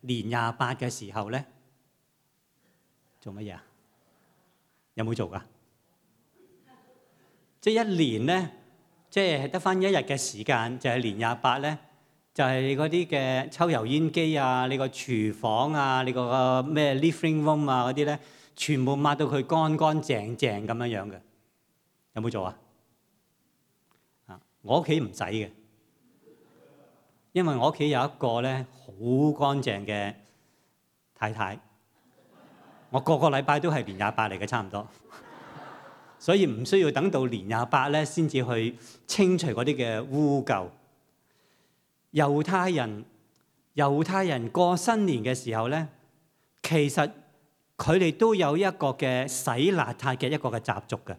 年28嘅時候咧，做乜嘢啊？有冇做噶？即係一年咧，即係得翻一日嘅時間，就係年28咧，就係嗰啲嘅抽油煙機啊，你個廚房啊，你個咩 living room 啊嗰啲咧，全部抹到佢乾乾淨淨咁樣樣嘅。有冇做啊？我屋企唔使嘅，因為我屋企有一個咧好乾淨嘅太太，我個禮拜都係年28嚟嘅，差唔多，所以唔需要等到年28咧先至去清除嗰啲嘅污垢。猶太人過新年嘅時候咧，其實佢哋都有一個嘅洗邋遢嘅一個嘅習俗嘅。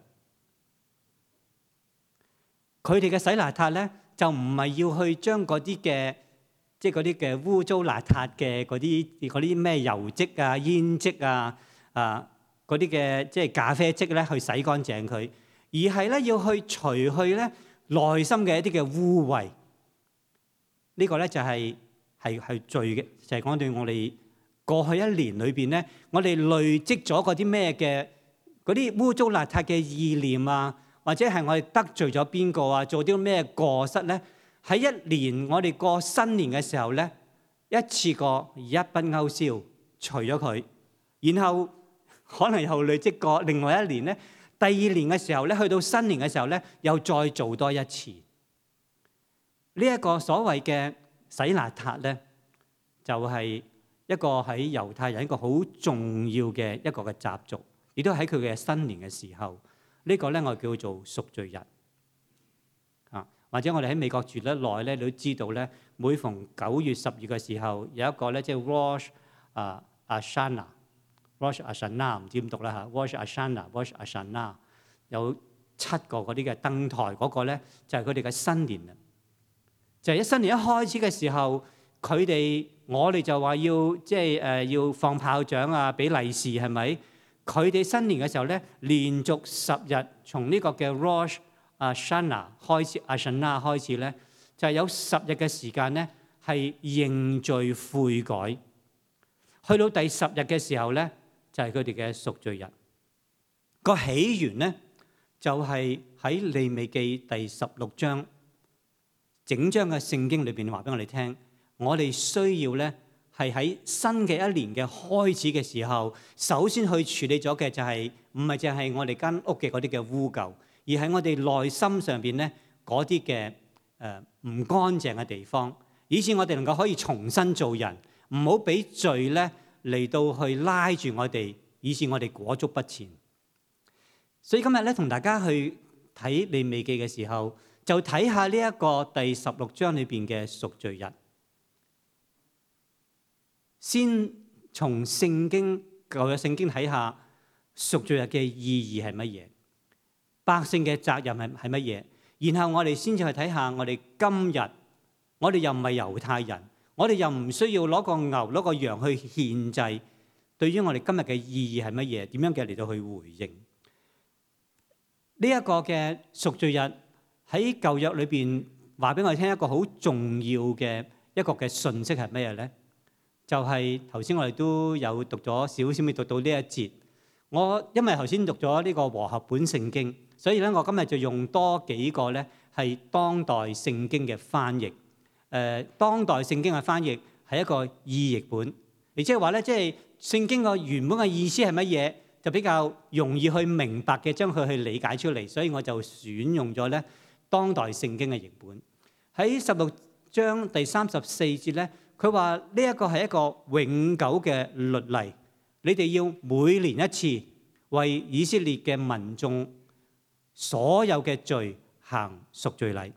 佢哋嘅洗邋遢咧，就唔係要去將嗰啲嘅，即係嗰啲嘅污糟邋遢嘅嗰啲咩油漬啊、煙漬啊、嗰啲嘅即係咖啡漬咧，去洗乾淨佢，而係咧要去除去咧內心嘅一啲嘅污穢。呢個咧就係罪嘅，就係講到我哋過去一年裏邊咧，我哋累積咗嗰啲咩嘅嗰啲污糟邋遢嘅意念啊。或者係我哋得罪咗邊個啊？做啲咩過失咧？喺一年我哋過新年嘅時候咧，一次過一筆勾銷，除咗佢，然後可能又累積過另外一年咧，第二年嘅時候咧，去到新年嘅時候咧，又再做多一次。呢一個所謂嘅洗邋遢咧，就係一個喺猶太人一個好重要嘅一個嘅習俗，亦都喺佢嘅新年嘅時候。呢個咧我叫做贖罪日啊，或者我哋喺美國住得耐咧，你都知道咧，每逢9月、10月嘅時候，有一個咧即係 Rosh Hashanah，唔知點讀啦嚇 ，Rosh Hashanah 有7個嗰啲嘅燈台，嗰個咧就係佢哋嘅新年啦。就係新年一開始嘅時候，我哋就話要即係要放炮仗啊，俾利是係咪？佢哋新年嘅時候咧，連續10日，從呢個嘅 Rosh Hashanah 開始咧，就係有10日嘅時間咧，係認罪悔改。去到第10日嘅時候咧，就係佢哋嘅贖罪日。個起源咧，就係喺利未記第16章，整章嘅聖經裏邊話俾我哋聽，我哋需要咧。係喺新嘅一年嘅開始嘅時候，首先去處理咗嘅就係唔係淨係我哋間屋嘅嗰啲嘅污垢，而係我哋內心上邊咧嗰啲嘅唔乾淨嘅地方，以致我哋能夠可以重新做人，唔好俾罪咧嚟到去拉住我哋，以致我哋裹足不前。所以今日咧同大家去睇利未記嘅時候，就睇下呢一個第16章裏邊嘅贖罪日。先從聖經舊約聖經睇下贖罪日嘅意義係乜嘢，百姓嘅責任係乜嘢，然後我哋先至去睇下我哋今日，我哋又唔係猶太人，我哋又唔需要攞個牛攞個羊去獻祭，對於我哋今日嘅意義係乜嘢？點樣嘅嚟到去回應呢一個嘅贖罪日？喺舊約裏邊話俾我哋聽一個好重要嘅一個嘅信息係乜嘢咧？就係頭先我哋都有讀咗少少，未讀到呢一節。我因為頭先讀咗呢個和合本聖經，所以咧我今日就用多幾個咧係當代聖經嘅翻譯。當代聖經嘅翻譯係一個意譯本，亦即係話咧，即係聖經個原本嘅意思係乜嘢，就比較容易去明白嘅，將佢去理解出嚟。所以我就選用咗咧當代聖經嘅譯本。喺16章第34節咧。佢話呢一個係一個永久嘅律例，你哋要每年一次為以色列嘅民眾所有嘅罪行贖罪禮。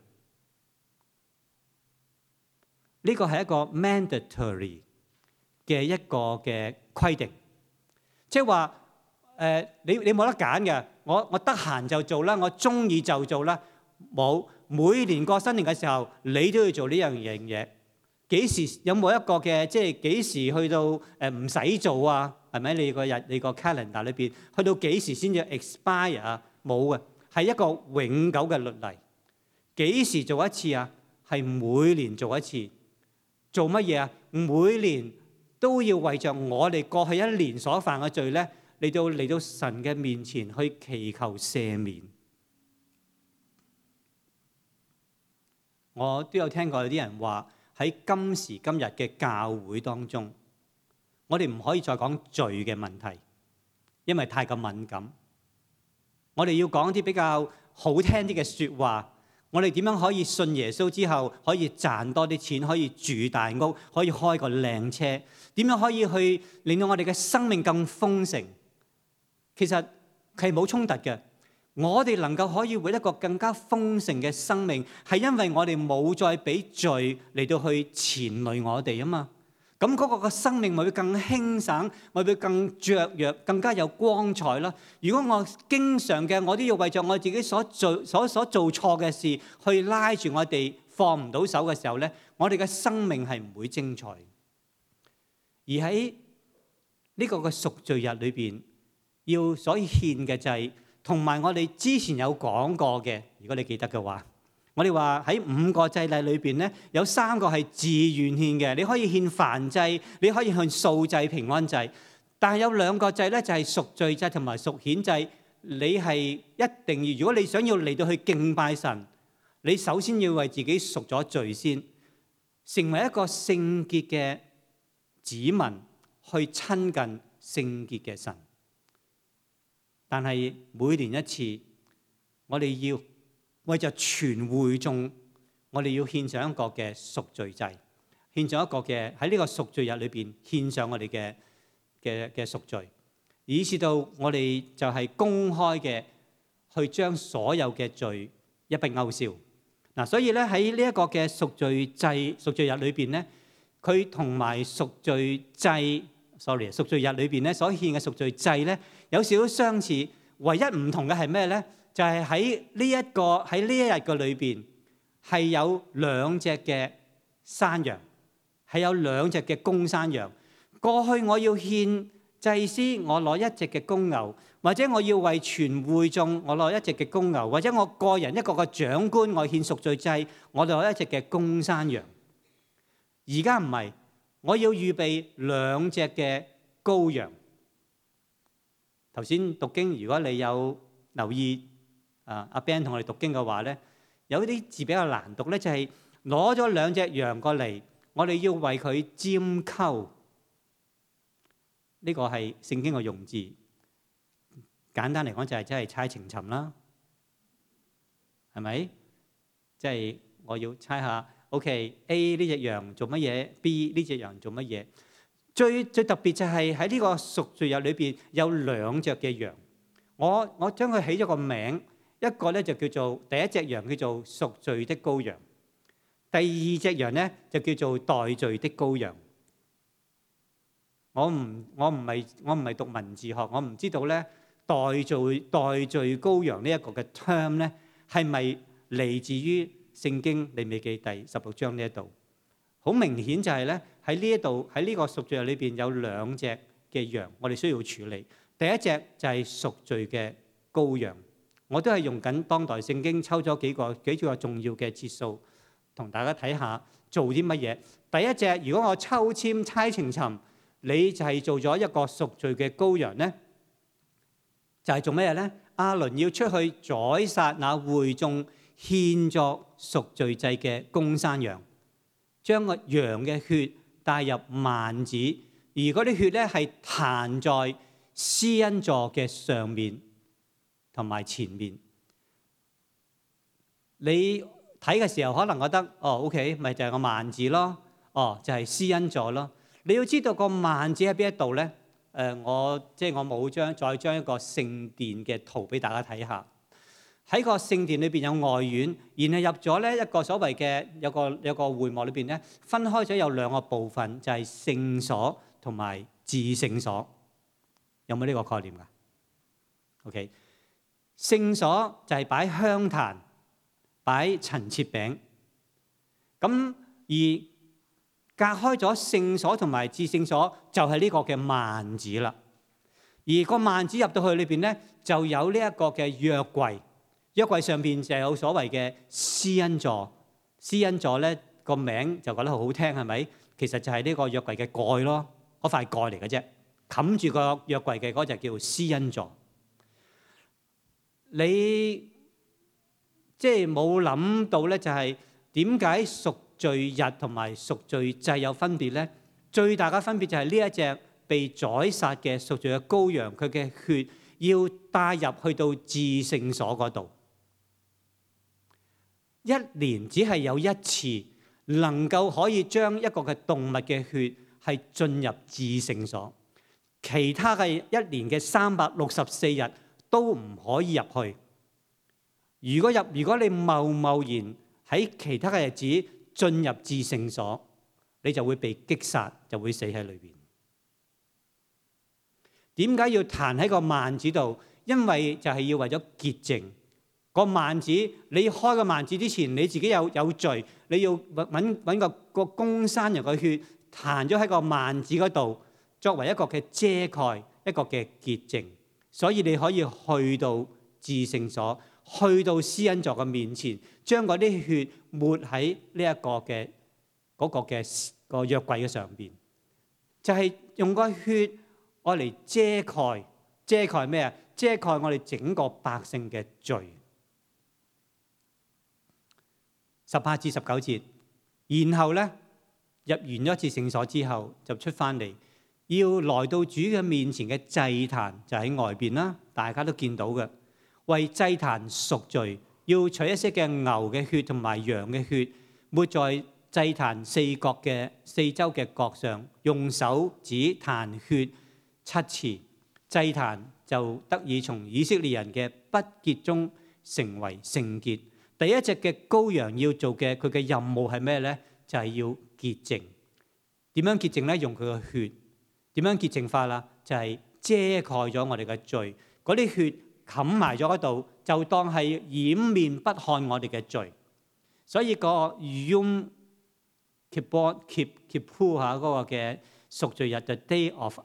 呢個係一個 mandatory 嘅一個嘅規定，即係話你冇得揀嘅，我得閒就做啦，我中意就做啦，冇，每年過新年嘅時候，你都要做呢樣嘢。幾時有冇一個嘅，即係幾時去到唔使做啊？係咪你個 calendar 裏邊去到幾時先至 expire 啊？冇嘅，係一個永久嘅律例。幾時做一次啊？係每年做一次。做乜嘢啊？每年都要為着我哋過去一年所犯嘅罪咧，嚟到神嘅面前去祈求赦免。我都有聽過有啲人話喺今時今日嘅教會當中，我哋唔可以再講罪嘅問題，因為太過敏感。我哋要講啲比較好聽啲嘅説話。我哋點樣可以信耶穌之後可以賺多啲錢，可以住大屋，可以開個靚車？點樣可以去令到我哋嘅生命更豐盛？其實係冇衝突嘅。我哋能夠可以活一個更加豐盛嘅生命，係因為我哋冇再俾罪嚟到去纏累我哋啊嘛。咁嗰個嘅生命咪會更輕省，咪會更雀躍，更加有光彩啦。如果我經常嘅我都要為着我自己所做錯嘅事去拉住我哋放唔到手嘅時候咧，我哋嘅生命係唔會精彩。而喺呢個嘅贖罪日裏邊，要所以獻嘅祭，同埋我哋之前有講過嘅，如果你記得嘅話。我哋話喺5個祭禮裏邊咧，有3個係自願獻嘅，你可以獻燔祭，你可以獻素祭、平安祭。但係有2個祭咧，就係贖罪祭同埋贖愆祭。你係一定要，如果你想要嚟到去敬拜神，你首先要為自己贖咗罪先，成為一個聖潔嘅子民，去親近聖潔嘅神。但係每年一次，我哋要為着全會眾，我哋要獻上一個嘅贖罪祭，獻上一個嘅喺呢個贖罪日裏邊獻上我哋嘅贖罪，以至到我哋就係公開嘅去將所有嘅罪一筆勾銷。嗱，所以咧喺呢一個嘅贖罪祭、贖罪日裏邊咧，佢同埋贖罪祭贖罪日裏邊咧所獻嘅贖罪祭咧有少少相似，唯一唔同嘅係咩咧？就係喺呢一日嘅裏邊，係有2隻嘅山羊，係有2隻嘅公山羊。過去我要獻祭司，我攞1隻嘅公牛，或者我要為全會眾，我攞1隻嘅公牛，或者我個人一個長官，我獻贖罪祭，我攞1隻嘅公山羊。而家唔係，我要預備2隻嘅羔羊。頭先讀經，如果你有留意。阿 Ben 同我哋讀經嘅話咧，有啲字比較難讀咧，就係攞咗2隻羊過嚟，我哋要為佢拈鬮。呢個係聖經嘅用字，簡單嚟講就係真係猜情尋啦，係咪？即係我要猜下 ，OK A 呢隻羊做乜嘢 ，B 呢隻羊做乜嘢？最特別就係喺呢個贖罪日裏邊有2隻嘅羊，我將佢起咗個名。一個咧就叫做第一隻羊叫做贖罪的羔羊，第2隻羊咧就叫做代罪的羔羊。我唔係讀文字學，我唔知道咧代罪羔羊呢一個嘅 term 咧係咪嚟自於聖經利未記第16章呢一度？好明顯就係咧喺呢一度喺呢個贖罪日裏邊有2隻嘅羊，我哋需要處理。第一隻就係贖罪嘅羔羊。我都係用緊當代聖經抽咗幾個重要嘅節數，同大家睇下做啲乜嘢。第一隻，如果我抽籤猜情尋，你就係做咗一個贖罪嘅羔羊咧，就係做咩嘢咧？亞倫要出去宰殺那會眾獻作贖罪祭嘅公山羊，將個羊嘅血帶入幔子，而嗰啲血咧係彈在施恩座嘅上面。同埋前面，你睇嘅時候可能覺得OK， 咪就係個幔子咯，就係施恩座咯。你要知道個幔子喺邊一度咧？我冇再將一個聖殿嘅圖俾大家睇下。喺個聖殿裏邊有外院，然後入咗咧一個所謂嘅有個會幕裏邊咧，分開咗有2個部分，就係聖所同埋至聖所。有冇呢個概念㗎 ？OK。聖所就係擺香壇、擺陳設餅，咁而隔開咗聖所同埋至聖所就係呢個嘅幔子啦。而個幔子入到去裏邊咧，就有呢一個嘅約櫃，約櫃上邊就有所謂嘅施恩座。施恩座咧個名就覺得好好聽，係咪？其實就係呢個約櫃嘅蓋咯。 塊蓋嚟嘅啫，冚住個約櫃嘅嗰就叫施恩座。你即係冇諗到咧，就係點解贖罪日同埋贖罪祭有分別咧？最大嘅分別就係呢一隻被宰殺嘅贖罪嘅羔羊，佢嘅血要帶入去到至聖所嗰度，一年只係有一次能夠可以將一個嘅動物嘅血係進入至聖所，其他嘅一年嘅364日都唔可以入去。如果你貿然喺其他嘅日子進入至聖所，你就會被擊殺，就會死喺裏邊。點解要彈喺個幔子度？因為就係要為咗潔淨個幔子。你開個幔子之前，你自己有罪，你要揾個公山羊嘅血彈咗喺個幔子嗰度，作為一個嘅遮蓋，一個嘅潔淨。所以你可以去到至聖所，去到施恩座嘅面前，將嗰啲血抹喺呢一個嘅個約櫃嘅上邊，就係用個血愛嚟遮蓋咩啊？遮蓋我哋整個百姓嘅罪。18至19節，然後咧入完咗至聖所之後，就出翻嚟，要來到主嘅面前嘅祭壇就喺外邊啦，大家都見到嘅。為祭壇贖罪，要取一些嘅牛嘅血同埋羊嘅血，抹在祭壇四周嘅角上，用手指彈血7次，祭壇就得以從以色列人嘅不潔中成為聖潔。第一隻嘅羔羊要做嘅佢嘅任務係咩咧？就係要潔淨。點樣潔淨咧？用佢嘅血。點樣潔淨法啦？就係遮蓋咗我哋嘅罪，嗰啲血冚埋咗嗰度，就當係掩面不看我哋嘅罪。所以個 Yom Kippur 嗰個嘅贖罪日，就 Day of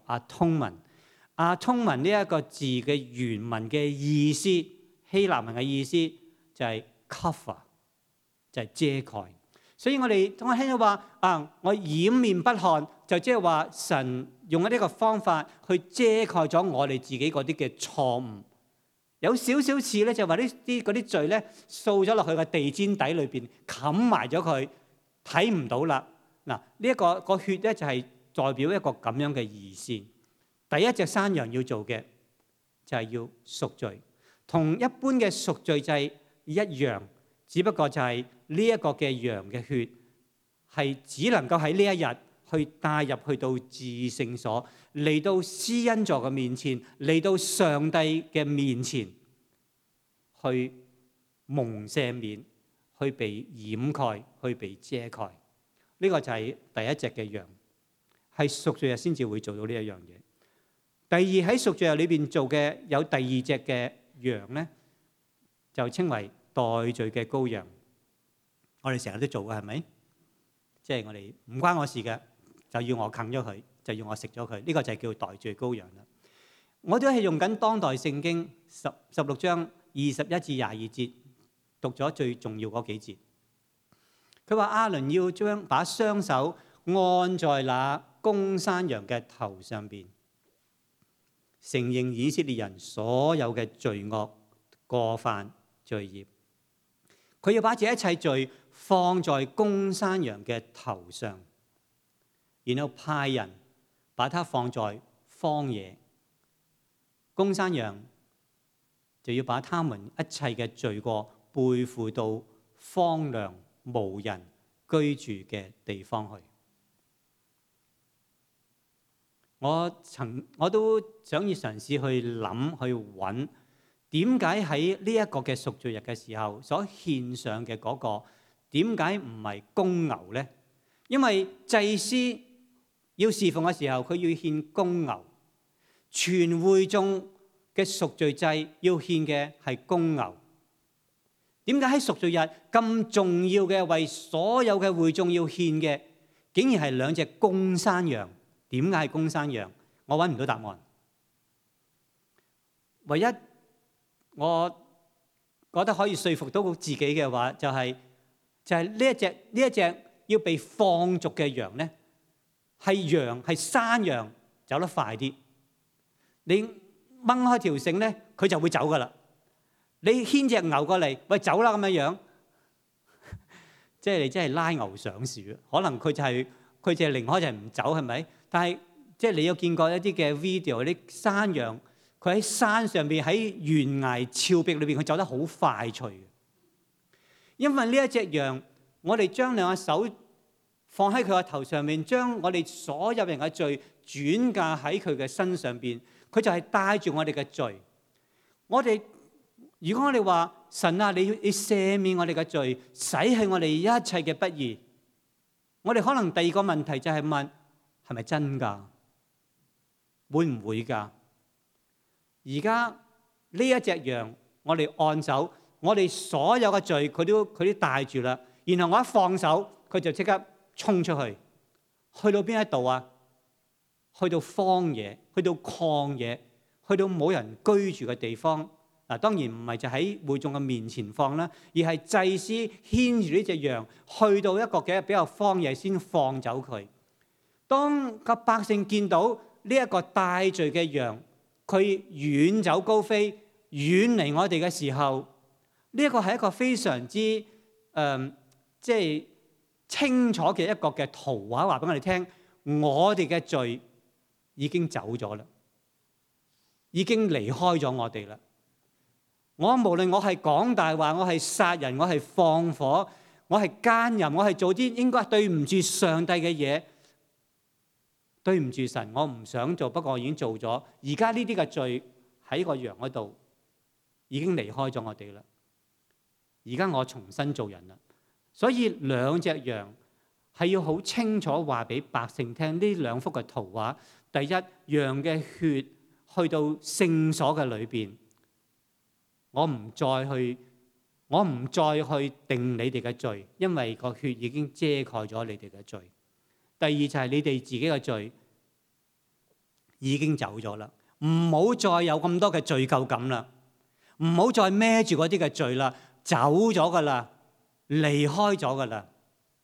Atonement。Atonement 呢一個字嘅原文嘅意思，希臘文嘅意思就係 cover， 就係遮蓋。所以我聽到話我掩面不看，就即係話神用呢個方法去遮蓋咗我哋自己嗰啲嘅錯誤。有少少似咧，就話嗰啲罪咧掃咗落去個地氈底裏邊，冚埋咗佢，睇唔到啦。嗱，呢一個血咧就係代表一個咁樣嘅意思。第一隻山羊要做嘅就係要贖罪，同一般嘅贖罪祭一樣，只不過就係呢一個嘅羊嘅血係只能夠喺呢一日去帶入去到至聖所，嚟到施恩座嘅面前，嚟到上帝嘅面前，去蒙赦免，去被掩蓋，去被遮蓋。呢個就係第一隻嘅羊，係贖罪日先至會做到呢一樣嘢。第二，喺贖罪日裏邊做嘅有第二隻嘅羊咧，就稱為代罪嘅羔羊。我哋成日都做嘅係咪？即係我哋唔關我事嘅，就要我啃咗佢，就要我食咗佢。呢個就係叫代罪羔羊啦。我都係用緊當代聖經16章21至22節讀咗最重要嗰幾節。佢話亞倫要把雙手按在那公山羊嘅頭上邊，承認以色列人所有嘅罪惡、過犯、罪孽。佢要把這一切罪放在公山羊嘅頭上，然後派人把它放在荒野。公山羊就要把他們一切嘅罪過背負到荒涼無人居住嘅地方去。我都想要嘗試去諗去揾，點解喺呢一個嘅贖罪日嘅時候所獻上嘅嗰個，點解唔係公牛咧？因為祭司要侍奉嘅時候，佢要獻公牛，全會眾嘅贖罪祭要獻嘅係公牛。點解喺贖罪日咁重要嘅，為所有嘅會眾要獻嘅，竟然係兩隻公山羊？點解係公山羊？我揾唔到答案。唯一我覺得可以說服到自己嘅話，就係呢一隻要被放逐嘅羊咧， 係羊，係山羊走得快啲。你掹開條繩咧，佢就會走噶啦。你牽隻牛過嚟，喂，走啦咁樣，即係你真係拉牛上樹。可能佢就係離開就係唔走，係咪？但係即係你有見過一啲嘅 video，啲山羊佢喺山上邊喺懸崖峭壁裏邊，佢走得好快脆。因為呢一隻羊，我哋將兩隻手放喺佢個頭上面，將我哋所有人嘅罪轉嫁喺佢嘅身上邊，佢就係帶住我哋嘅罪。如果我哋話神啊，你赦免我哋嘅罪，洗去我哋一切嘅不義，我哋可能第二個問題就係問，係咪真㗎？會唔會㗎？而家呢一隻羊，我哋按手，我哋所有嘅罪佢都帶住啦。然後我一放手，佢就即刻衝出去，去到邊一度啊？去到荒野，去到曠野，去到冇人居住嘅地方。嗱，當然唔係就喺會眾嘅面前放啦，而係祭司牽住呢隻羊去到一個嘅比較荒野先放走佢。當個百姓見到呢一個帶罪嘅羊，佢遠走高飛，遠離我哋嘅時候，呢一個係一個非常之即係清楚嘅一個嘅圖畫，話俾我哋聽，我哋嘅罪已經走咗啦，已經離開咗我哋啦。我無論我係講大話，我係殺人，我係放火，我係奸淫，我係做啲應該對唔住上帝嘅嘢，對唔住神，我唔想做，不過我已經做咗。而家呢啲嘅罪喺個羊嗰度已經離開咗我哋啦。而家我重新做人啦，所以兩隻羊係要好清楚話俾百姓聽呢兩幅嘅圖畫。第一，羊嘅血去到聖所嘅裏邊。我唔再去定你哋嘅罪，因為個血已經遮蓋咗你哋嘅罪。第二就係你哋自己嘅罪已經走咗啦，唔好再有咁多嘅罪疚感啦，唔好再孭住嗰啲嘅罪啦，走咗噶啦，離開咗噶啦。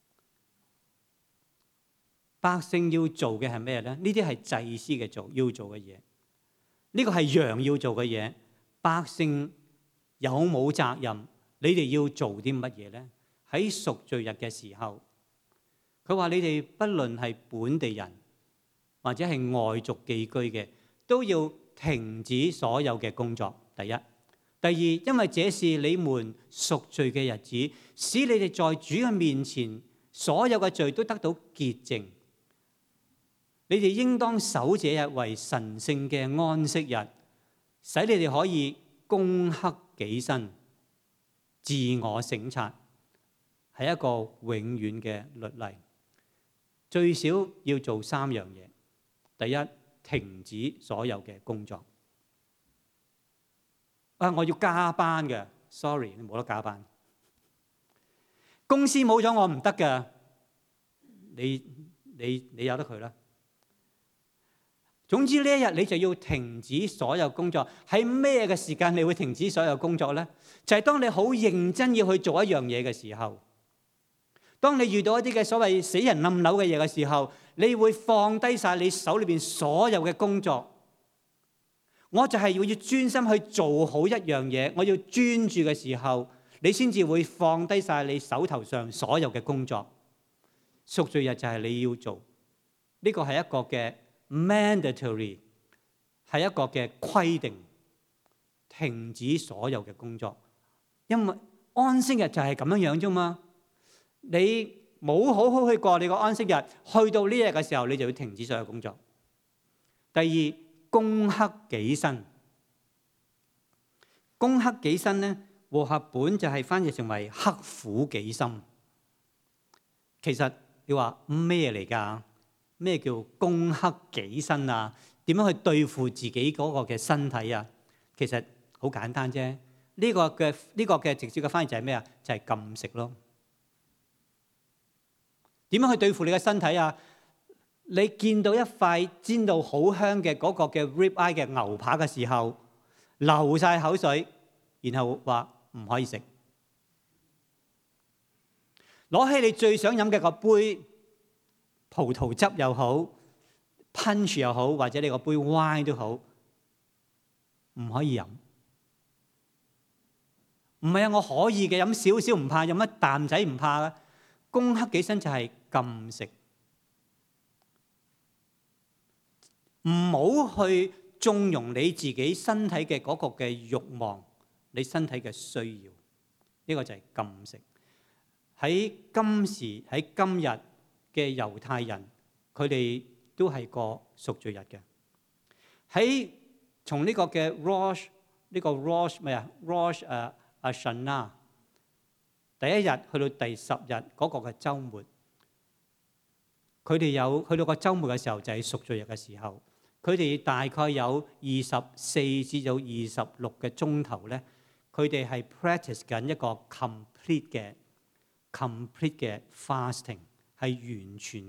百姓要做嘅係咩咧？呢啲係祭司嘅要做嘅嘢，呢個係羊要做嘅嘢，百姓有冇責任？你哋要做啲乜嘢咧？喺贖罪日嘅時候，佢話你哋不論係本地人或者係外族寄居嘅，都要停止所有嘅工作。第一，第二，因為這是你們贖罪嘅日子，使你哋在主嘅面前所有嘅罪都得到潔淨。你哋應當守這日為神聖嘅安息日，使你哋可以攻克己身，自我省察，係一個永遠嘅律例。最少要做三樣嘢。第一，停止所有嘅工作。我要加班嘅 ，sorry， 你冇得加班。公司冇咗我唔得㗎，你由得佢啦。總之呢一日你就要停止所有工作。喺咩嘅時間你會停止所有工作呢？就係當你好認真要去做一樣嘢嘅時候，當你遇到一啲嘅所謂死人冧樓嘅嘢嘅時候，你會放低晒你手裏邊所有嘅工作。我就係要專心去做好一樣嘢，我要專注嘅時候，你先至會放低晒你手頭上所有嘅工作。贖罪日就係你要做，呢個係一個嘅mandatory， 係一個嘅規定，停止所有嘅工作。因為安息日就係咁樣樣啫嘛。你冇好好去過你個安息日，去到呢日嘅時候，你就要停止所有工作。第二，攻克己身。攻克己身咧，和合本就係翻譯成為刻苦己心。其實你話咩嚟㗎？咩叫攻克己身啊？點樣去對付自己嗰個嘅身體啊？其實好簡單啫。呢個嘅直接嘅翻譯就係咩啊？就係禁食咯。點樣去對付你嘅身體啊？你見到一塊煎到好香嘅嗰個嘅 rib eye 嘅牛扒嘅時候，流晒口水，然後話唔可以食。攞起你最想飲嘅個杯， 葡萄汁又好，punch 又好，或者你個杯 wine 都好，唔可以飲。唔係啊，我可以嘅，飲少少唔怕，飲一啖仔唔怕嘅。攻克己身就係禁食，唔好去縱容你自己身體嘅嗰個嘅慾望，你身體嘅需要，呢個就係禁食。喺今時喺今日嘅猶太人，佢哋都係過贖罪日嘅。喺從呢個嘅 Rosh 呢個 Rosh 咩啊 Rosh Hashanah 第一日去到第10日嗰個嘅週末，佢哋有去到個週末嘅時候就係贖罪日嘅時候，佢哋大概有24至到26嘅鐘頭咧，佢哋係 practice 緊一個 complete 嘅 fasting， 係完全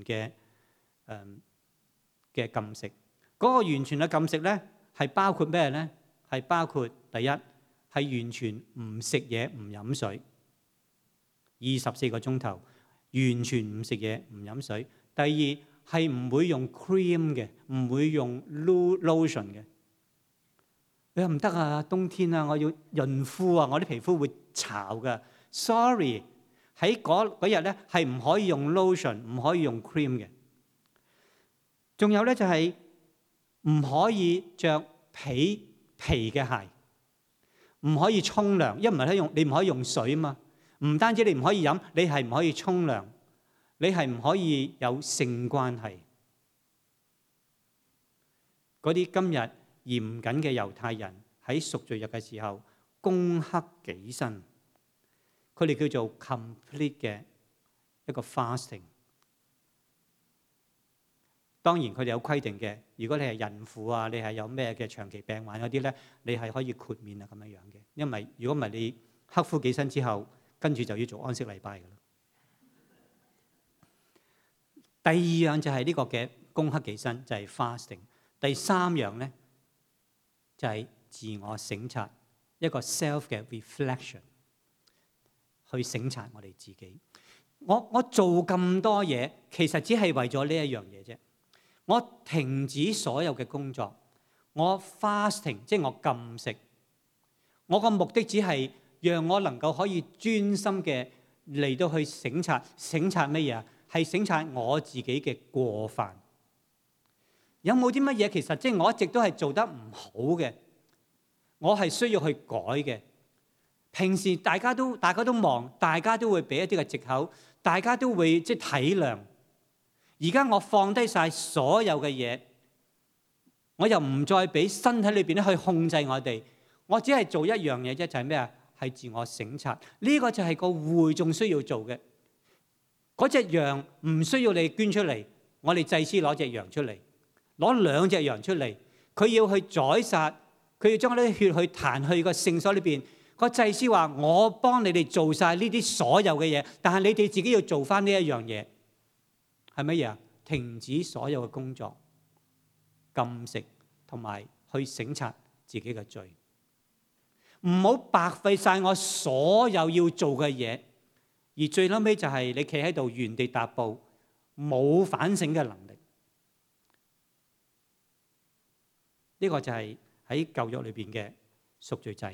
嘅禁食。嗰個完全嘅禁食咧係包括咩咧？係包括第一係完全唔食嘢唔飲水，24個鐘頭完全唔食嘢唔飲水。第二係唔會用 cream 嘅，唔會用 lotion 嘅。你話唔得啊，冬天啊，我要潤膚啊，我啲皮膚會巢㗎。Sorry， 喺嗰日咧係唔可以用 lotion， 唔可以用 cream 嘅。仲有咧就係唔可以着皮嘅鞋，唔可以沖涼，因為你唔可以用水啊嘛。唔單止你唔可以飲，你係唔可以沖涼，你係唔可以有性關係。嗰啲今日嚴謹嘅猶太人喺贖罪日嘅時候，攻克己身，佢哋叫做 complete 嘅一個 fasting。當然佢哋有規定嘅，如果你係孕婦啊，你係有咩嘅長期病患嗰啲咧，你係可以豁免啊咁樣樣嘅。因為如果唔係你克服己身之後，跟住就要做安息禮拜㗎啦。第二樣就係呢個嘅攻克己身，就係 fasting。第三樣咧就係自我省察，一個 self 嘅 reflection， 去省察我哋自己。我做咁多嘢，其實只係為咗呢一樣嘢啫。我停止所有嘅工作，我 fasting， 即係我禁食。我個目的只係讓我能夠可以專心嘅嚟到去省察乜嘢？係省察我自己嘅過犯。有冇啲乜嘢其實即係我一直都係做得唔好嘅，我係需要去改嘅。平時大家都忙，大家都會俾一啲嘅藉口，大家都會即係體諒。而家我放低晒所有嘅嘢，我又唔再俾身體裏邊咧去控制我哋。我只係做一樣嘢啫，就係咩啊？係自我省察。呢個就係個會眾需要做嘅。嗰隻羊唔需要你捐出嚟，我哋祭司攞隻羊出嚟，攞2隻羊出嚟，佢要去宰殺，佢要將嗰啲血去彈去個聖所裏邊。個祭司話：我幫你哋做晒呢啲所有嘅嘢，但係你哋自己要做翻呢一樣嘢。係乜嘢啊？停止所有嘅工作，禁食同埋去省察自己嘅罪，唔好白費晒我所有要做嘅嘢，而最後尾就係你企喺度原地踏步，冇反省嘅能力。呢個就係喺舊約裏邊嘅贖罪祭。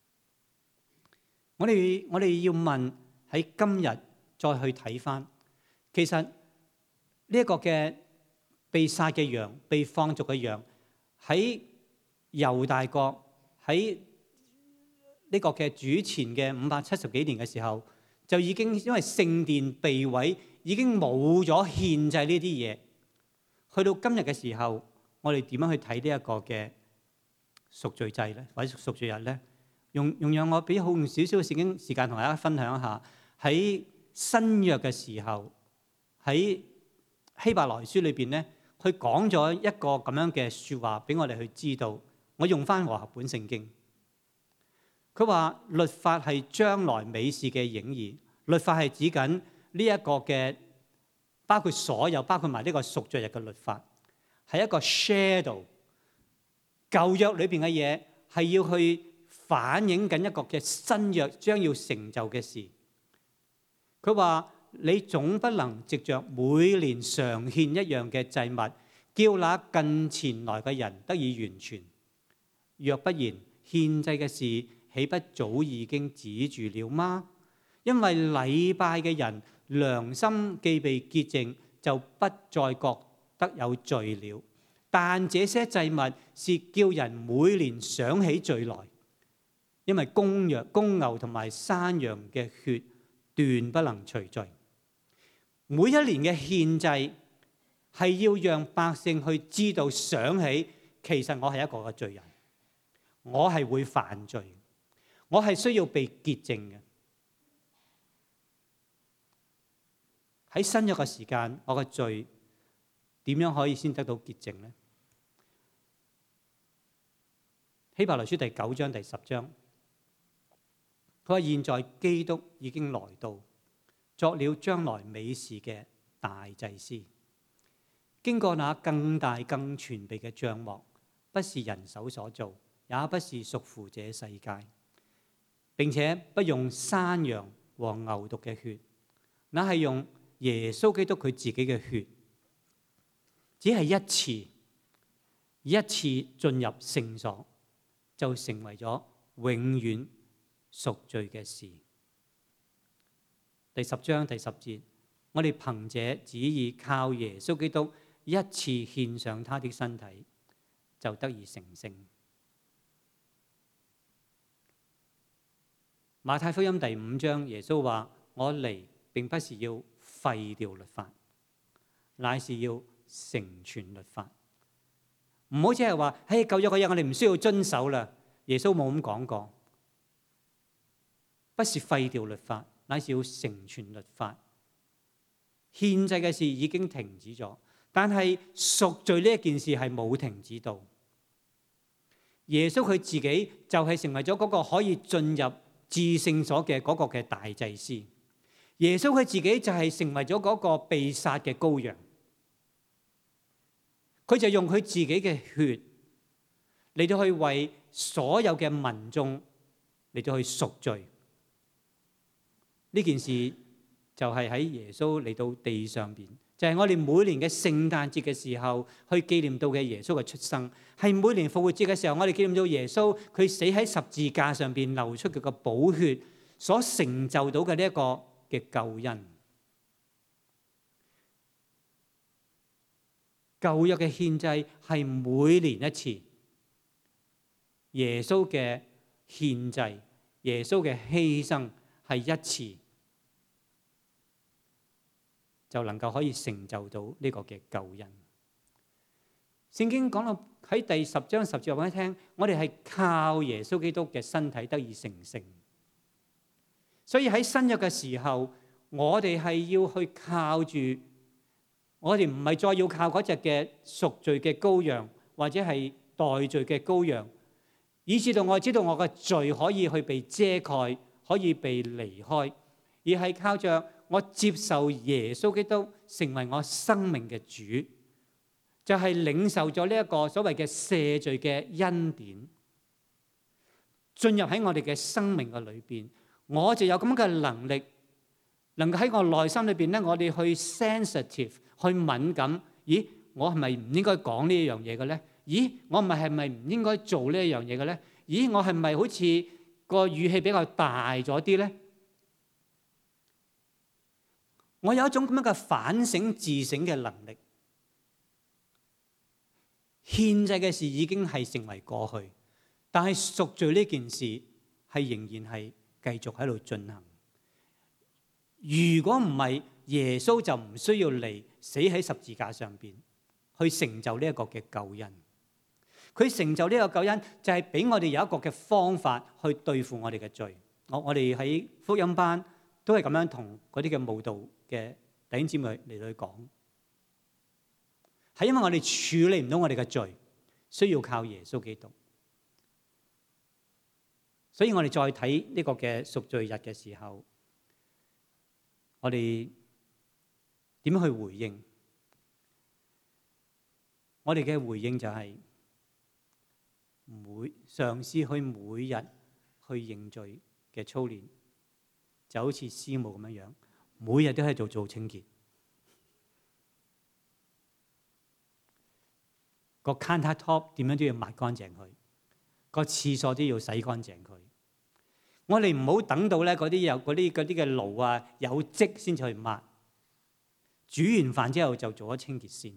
我哋要問喺今日再去睇翻，其實呢一個嘅被殺嘅羊、被放逐嘅羊，喺猶大國喺呢個嘅主前嘅570幾年嘅時候，就已經因為聖殿被毀，已經冇咗獻祭呢啲嘢。去到今日嘅時候，我哋點樣去睇呢一個嘅贖罪祭咧，或者贖罪日咧？用讓我俾用少少嘅時間同大家分享一下，喺新約嘅時候，喺希伯來書裏邊咧，佢講咗一個咁樣嘅説話俾我哋去知道。我用翻和合本聖經，佢話律法係將來美事嘅影兒，律法係指緊呢一個嘅包括埋呢個贖罪日嘅律法，係一個 shadow。舊約裏邊嘅嘢係要去反映緊一個嘅新約將要成就嘅事。佢話你總不能藉着每年常獻一樣嘅祭物，叫那近前來嘅人得以完全。若不然，獻祭嘅事豈不早已經止住了嗎？因為禮拜嘅人良心既被潔淨，就不再覺得有罪了。但這些祭物是叫人每年想起罪來，因為公牛同埋山羊嘅血斷不能除罪。每一年嘅獻祭係要讓百姓去知道想起，其實我係一個嘅罪人，我係會犯罪，我係需要被潔淨嘅。喺新約嘅時間，我嘅罪點樣可以先得到潔淨呢？希伯來書第9章第10章，佢話現在基督已經來到，作了將來美事嘅大祭司，經過那更大更全備嘅帳幕，不是人手所造，也不是屬乎這世界，並且不用山羊和牛犢嘅血，那係用耶穌基督佢自己嘅血，只係一次進入聖所，就成為咗永遠贖罪嘅事。第10章第10節，我哋憑這旨意靠耶穌基督一次獻上他的身體，就得以成聖。馬太福音第5章，耶穌話：我嚟並不是要廢掉律法，乃是要成全律法。唔好只係話，舊約嘅嘢我哋唔需要遵守啦。耶穌冇咁講過，不是廢掉律法，乃是要成全律法。獻祭嘅事已經停止咗，但係贖罪呢一件事係冇停止到。耶穌佢自己就係成為咗嗰個可以進入至聖所嘅嗰個嘅大祭司。耶穌佢自己就係成為咗嗰個被殺嘅羔羊。佢就用佢自己嘅血嚟到去為所有嘅民眾嚟到去贖罪。呢件事就係喺耶穌嚟到地上邊，就係我哋每年嘅聖誕節嘅時候去紀念到嘅耶穌嘅出生，係每年復活節嘅時候我哋紀念到耶穌佢死喺十字架上邊流出佢嘅寶血所成就到嘅呢一個嘅救恩。舊約嘅獻祭係每年一次，耶穌嘅獻祭，耶穌嘅犧牲係一次，就能夠可以成就到呢個嘅救恩。聖經講到喺第10章10節話俾你聽，我哋係靠耶穌基督嘅身體得以成聖。所以喺新約嘅時候，我哋係要去靠住。我哋唔係再要靠嗰隻嘅贖罪嘅羔羊，或者係代罪嘅羔羊，以至到我知道我嘅罪可以去被遮蓋，可以被離開，而係靠着我接受耶穌基督成為我生命嘅主，就係領受咗呢一個所謂嘅赦罪嘅恩典，進入喺我哋嘅生命嘅裏邊，我就有咁嘅能力，能夠喺我內心裏邊咧，我哋去 sensitive。去敏感，咦？我係咪唔應該講呢一樣嘢嘅咧？咦？我係咪唔應該做呢一樣嘢嘅咧？咦？我係咪好似個語氣比較大咗啲咧？我有一種咁樣嘅反省自省嘅能力。獻祭嘅事已經係成為過去，但係贖罪呢件事係仍然係繼續喺度進行。如果唔係，耶穌就唔需要嚟死喺十字架上邊去成就呢一個嘅救恩。佢成就呢個救恩就係俾我哋有一個嘅方法去對付我哋嘅罪。我哋喺福音班都係咁樣同嗰啲嘅慕道嘅弟兄姊妹嚟到去講，係因為我哋處理唔到我哋嘅罪，需要靠耶穌基督。所以我哋再睇呢個嘅贖罪日嘅時候，我哋點樣去回應？我哋嘅回應就係嘗試去每日去認罪嘅操練，就好似師母咁樣樣， 每日都喺度做清潔。個 counter top 點樣都要抹乾淨佢，個廁所都要洗乾淨佢。我哋唔好等到咧嗰啲有嗰啲嘅爐啊有漬先至去抹。煮完飯之後就做咗清潔先。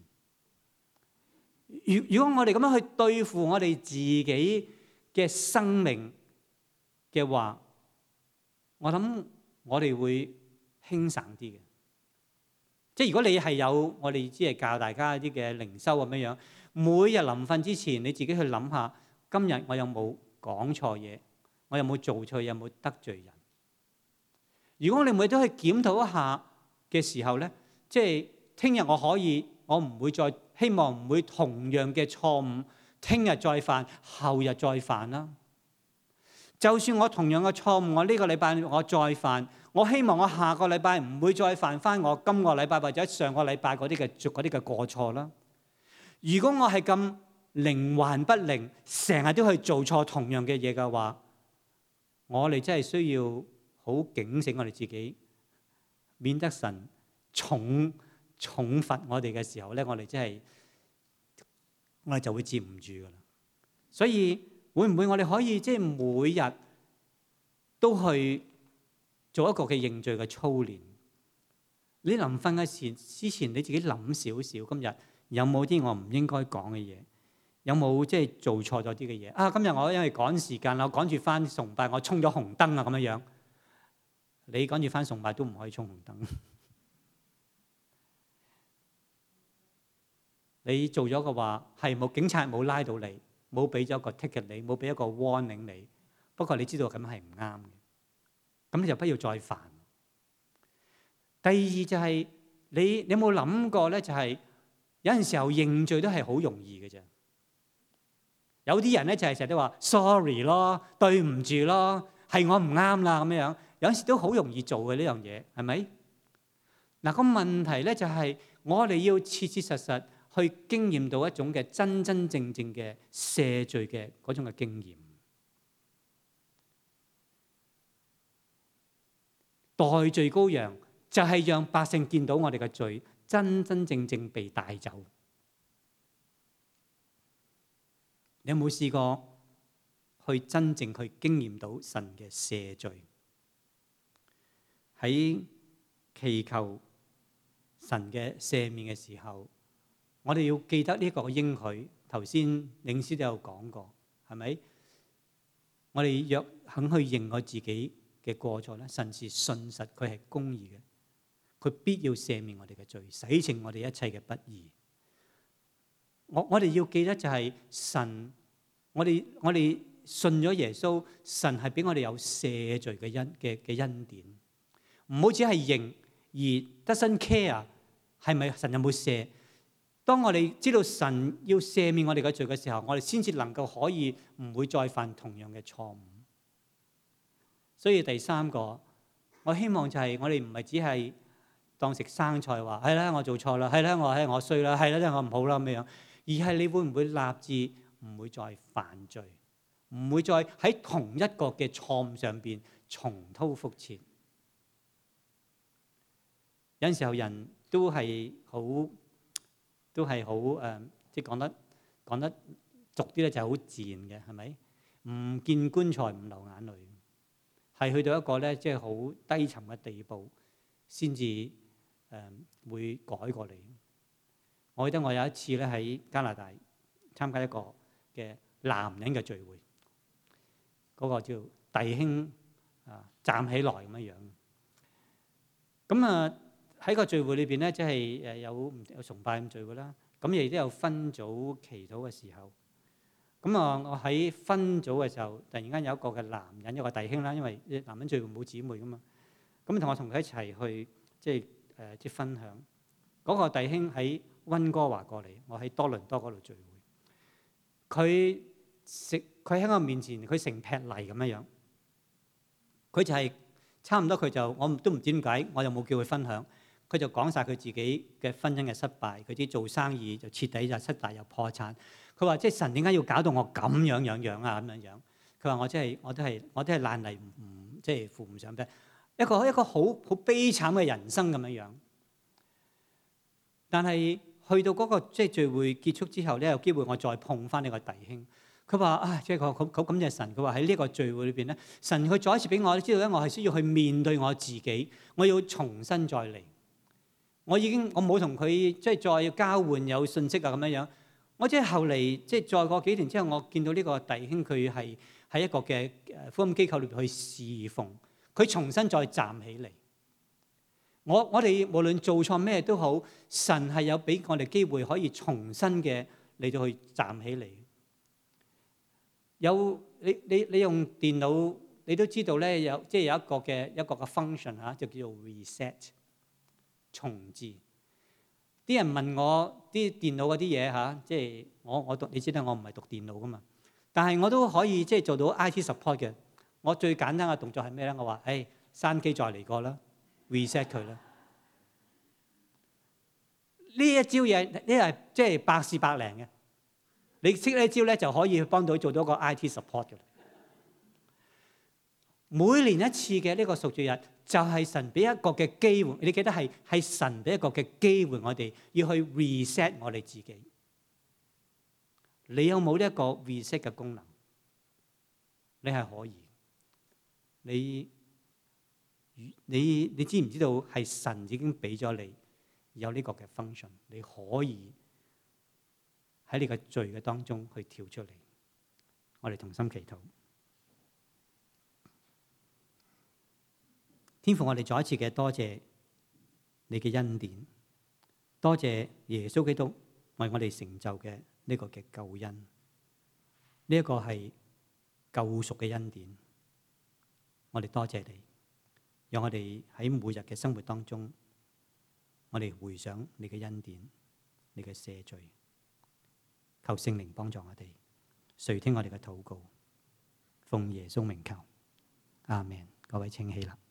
如果我哋咁樣去對付我哋自己嘅生命嘅話，我諗我哋會輕省啲嘅。即係如果你係有我哋只係教大家一啲嘅靈修咁樣樣，每日臨瞓之前你自己去諗下，今日我有冇講錯嘢？我有冇做錯？有冇得罪人？如果我哋每日都去檢討一下嘅時候咧，即係聽日我唔會再希望唔會同樣嘅錯誤，聽日再犯，後日再犯啦。就算我同樣嘅錯誤，我呢個禮拜我再犯，我希望我下個禮拜唔會再犯翻我今個禮拜或者上個禮拜嗰啲嘅過錯啦。如果我係咁靈頑不靈，成日都去做錯同樣嘅嘢嘅話，我哋真係需要好警醒我哋自己，免得神重罰我哋嘅時候咧，我哋就會接唔住噶啦。所以會唔會我哋可以即係每日都去做一個嘅認罪嘅操練？你臨瞓嘅之前，你自己諗少少，今日有冇啲我唔應該講嘅嘢？有冇即係做錯咗啲嘅嘢？啊，今日我因為趕時間啦，我趕住翻崇拜，我衝咗紅燈啊咁樣樣。你趕住翻崇拜都唔可以衝紅燈。你做咗嘅話，係冇警察冇拉到你，冇俾咗個 ticket 你，冇俾一個 warning 你。不過你知道咁係唔啱嘅，咁你就不要再犯。第二就係你有冇諗過咧？就係有陣時候認罪都係好容易嘅啫。有啲人咧就係成日都話 sorry 咯，對唔住咯，係我唔啱啦咁樣。有陣時都好容易做嘅呢樣嘢，係咪？嗱，個問題咧就係我哋要切切實實去經驗到一種嘅真真正正嘅赦罪嘅嗰種嘅經驗。代罪羔羊就係讓百姓見到我哋嘅罪真真正正被帶走。你有冇試過去真正去經驗到神嘅赦罪？喺祈求神嘅赦免嘅時候，我哋要記得呢個應許。頭先領詩都有講過，係咪？我哋若肯去認我自己嘅過錯咧，神是信實，佢係公義嘅，佢必要赦免我哋嘅罪，洗淨我哋一切嘅不義。我哋要記得就係神，我哋信咗耶穌，神係俾我哋有赦罪嘅恩典。唔好只係認而 doesn't care 係咪神有冇赦。當我哋知道神要赦免我哋嘅罪嘅時候，我哋先至能夠可以唔會再犯同樣嘅錯誤。所以第三個，我希望就係我哋唔係只係當食生菜話係啦，我做錯啦，係啦，我衰啦，係啦，我唔好啦咁樣，而係你會唔會立志唔會再犯罪，唔會再喺同一個嘅錯誤上邊重蹈覆轍。有陣時候人都係好即係講得俗啲咧，就係好賤嘅，係咪？唔見棺材唔流眼淚，係去到一個咧即係好低沉嘅地步，先至會改過嚟。我記得我有一次咧喺加拿大參加一個嘅男人嘅聚會，嗰個叫弟兄站起來咁樣樣。咁喺個聚會裏邊咧，即係有崇拜咁聚會啦。咁亦都有分組祈禱嘅時候。咁我喺分組嘅時候，突然間有一個嘅男人，一個弟兄啦，因為男人聚會冇姊妹噶嘛。咁我同佢一齊去即係分享。嗰個弟兄喺溫哥華過嚟，我喺多倫多嗰度聚會。佢喺我面前，佢成劈泥咁樣樣。佢就係差唔多，我都唔知點解，我又冇叫佢分享。佢就講晒佢自己嘅婚姻嘅失敗，佢啲做生意就徹底就失敗又破產。佢話：即係神點解要搞到我咁樣啊咁樣樣？佢話我都係爛泥，即係扶唔上壁。 一個好悲慘嘅人生咁樣樣。但係去到嗰個即係聚會結束之後咧，有機會我再碰翻呢個弟兄。佢話啊，即係佢好感謝神。佢話喺呢個聚會裏邊咧，神佢再一次俾我知道咧，我係需要去面對我自己，我要重新再嚟。我冇同佢即係再交換有信息啊咁樣樣。我即係後嚟即係再過幾年之後，我見到呢個弟兄佢係喺一個嘅福音機構裏邊去侍奉，佢重新再站起嚟。我哋無論做錯咩都好，神係有俾我哋機會可以重新嘅嚟到去站起嚟。有你用電腦，你都知道咧，有一個嘅function 嚇，就叫做 reset 重置。啲人問我啲電腦嗰啲嘢嚇，即係我讀，你知道我唔係讀電腦噶嘛，但係我都可以即係做到 IT support 嘅。我最簡單嘅動作係咩咧？我話刪機再嚟過啦 ，reset 佢啦。呢一招嘢呢係即係百試百靈嘅。你識呢招咧，就可以幫到做到個 IT support 嘅啦。每年一次嘅呢個贖罪日，就係神俾一個嘅機會。你記得係神俾一個嘅機會，我哋要去 reset 我哋自己。你有冇呢一個 reset 嘅功能？你係可以。你知唔知道係神已經俾咗你有呢個嘅 function？ 你可以喺你嘅罪嘅當中去跳出嚟。我哋同心祈禱。天父，我哋再一次嘅多謝你嘅恩典，多謝耶穌基督為我哋成就嘅呢個嘅救恩，呢一個係救贖嘅恩典。我哋多謝你，讓我哋喺每日嘅生活當中，我哋回想你嘅恩典，你嘅赦罪。求聖靈幫助我哋，垂聽我哋嘅禱告，奉耶穌名求，阿們。各位請起立。